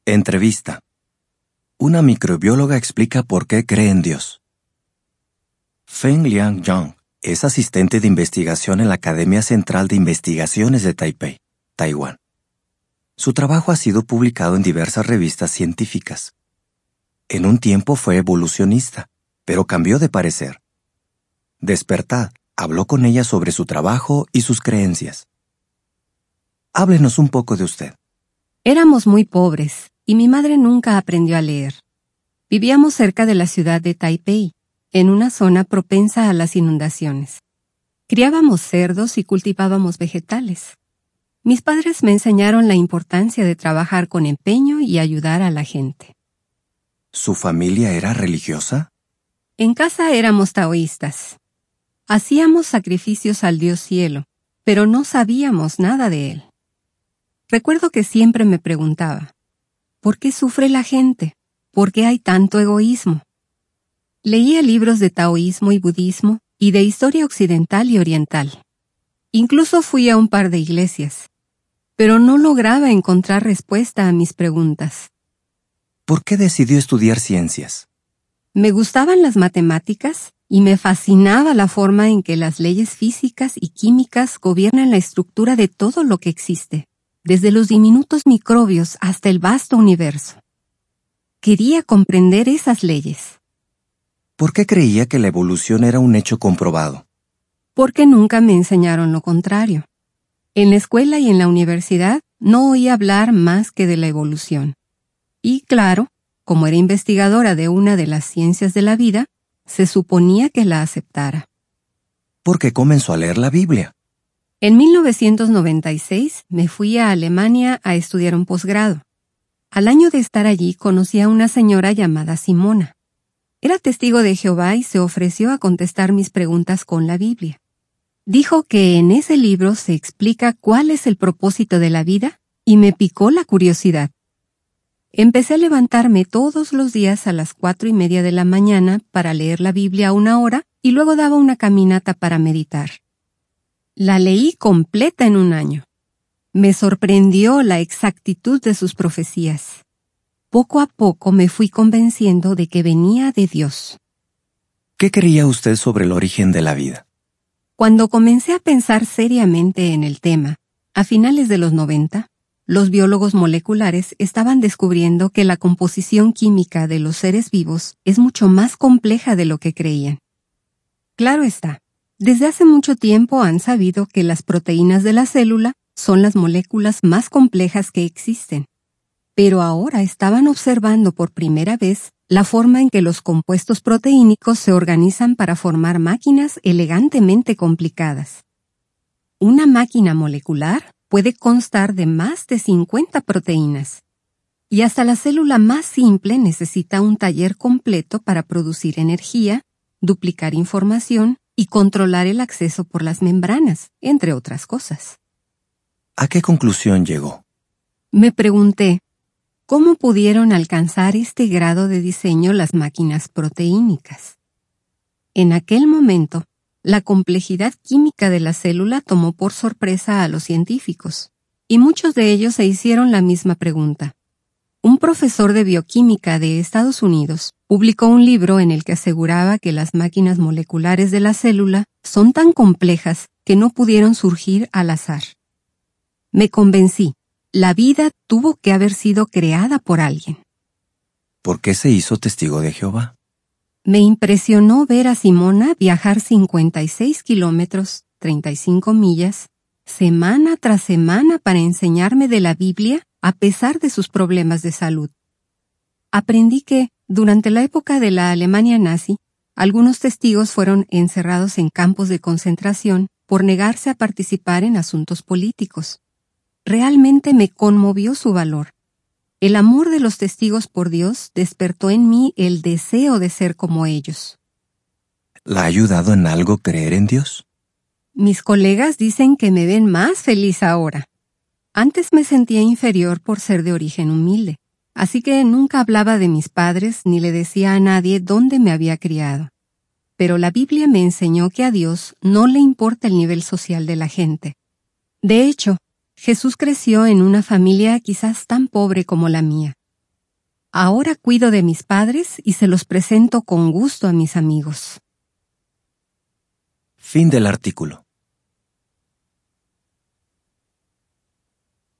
Entrevista. Una microbióloga explica por qué cree en Dios. Feng Liang-Yang es asistente de investigación en la Academia Central de Investigaciones de Taipei, Taiwán. Su trabajo ha sido publicado en diversas revistas científicas. En un tiempo fue evolucionista, pero cambió de parecer. Despertad habló con ella sobre su trabajo y sus creencias. Háblenos un poco de usted. Éramos muy pobres y mi madre nunca aprendió a leer. Vivíamos cerca de la ciudad de Taipei, en una zona propensa a las inundaciones. Criábamos cerdos y cultivábamos vegetales. Mis padres me enseñaron la importancia de trabajar con empeño y ayudar a la gente. ¿Su familia era religiosa? En casa éramos taoístas. Hacíamos sacrificios al Dios Cielo, pero no sabíamos nada de él. Recuerdo que siempre me preguntaba, ¿por qué sufre la gente? ¿Por qué hay tanto egoísmo? Leía libros de taoísmo y budismo y de historia occidental y oriental. Incluso fui a un par de iglesias, pero no lograba encontrar respuesta a mis preguntas. ¿Por qué decidió estudiar ciencias? Me gustaban las matemáticas y me fascinaba la forma en que las leyes físicas y químicas gobiernan la estructura de todo lo que existe, desde los diminutos microbios hasta el vasto universo. Quería comprender esas leyes. ¿Por qué creía que la evolución era un hecho comprobado? Porque nunca me enseñaron lo contrario. En la escuela y en la universidad no oí hablar más que de la evolución. Y claro, como era investigadora de una de las ciencias de la vida, se suponía que la aceptara. ¿Por qué comenzó a leer la Biblia? En 1996 me fui a Alemania a estudiar un posgrado. Al año de estar allí conocí a una señora llamada Simona. Era testigo de Jehová y se ofreció a contestar mis preguntas con la Biblia. Dijo que en ese libro se explica cuál es el propósito de la vida y me picó la curiosidad. Empecé a levantarme todos los días a las 4:30 de la mañana para leer la Biblia 1 hora y luego daba una caminata para meditar. La leí completa en 1 año. Me sorprendió la exactitud de sus profecías. Poco a poco me fui convenciendo de que venía de Dios. ¿Qué creía usted sobre el origen de la vida? Cuando comencé a pensar seriamente en el tema, a finales de los 90, los biólogos moleculares estaban descubriendo que la composición química de los seres vivos es mucho más compleja de lo que creían. Claro está, desde hace mucho tiempo han sabido que las proteínas de la célula son las moléculas más complejas que existen. Pero ahora estaban observando por primera vez la forma en que los compuestos proteínicos se organizan para formar máquinas elegantemente complicadas. Una máquina molecular puede constar de más de 50 proteínas. Y hasta la célula más simple necesita un taller completo para producir energía, duplicar información y controlar el acceso por las membranas, entre otras cosas. ¿A qué conclusión llegó? Me pregunté, ¿cómo pudieron alcanzar este grado de diseño las máquinas proteínicas? En aquel momento, la complejidad química de la célula tomó por sorpresa a los científicos, y muchos de ellos se hicieron la misma pregunta. Un profesor de bioquímica de Estados Unidos publicó un libro en el que aseguraba que las máquinas moleculares de la célula son tan complejas que no pudieron surgir al azar. Me convencí. La vida tuvo que haber sido creada por alguien. ¿Por qué se hizo testigo de Jehová? Me impresionó ver a Simona viajar 56 kilómetros, 35 millas, semana tras semana para enseñarme de la Biblia a pesar de sus problemas de salud. Aprendí que, durante la época de la Alemania nazi, algunos testigos fueron encerrados en campos de concentración por negarse a participar en asuntos políticos. Realmente me conmovió su valor. El amor de los testigos por Dios despertó en mí el deseo de ser como ellos. ¿La ha ayudado en algo creer en Dios? Mis colegas dicen que me ven más feliz ahora. Antes me sentía inferior por ser de origen humilde, así que nunca hablaba de mis padres ni le decía a nadie dónde me había criado. Pero la Biblia me enseñó que a Dios no le importa el nivel social de la gente. De hecho, Jesús creció en una familia quizás tan pobre como la mía, Ahora cuido de mis padres y se los presento con gusto a mis amigos. Fin del artículo.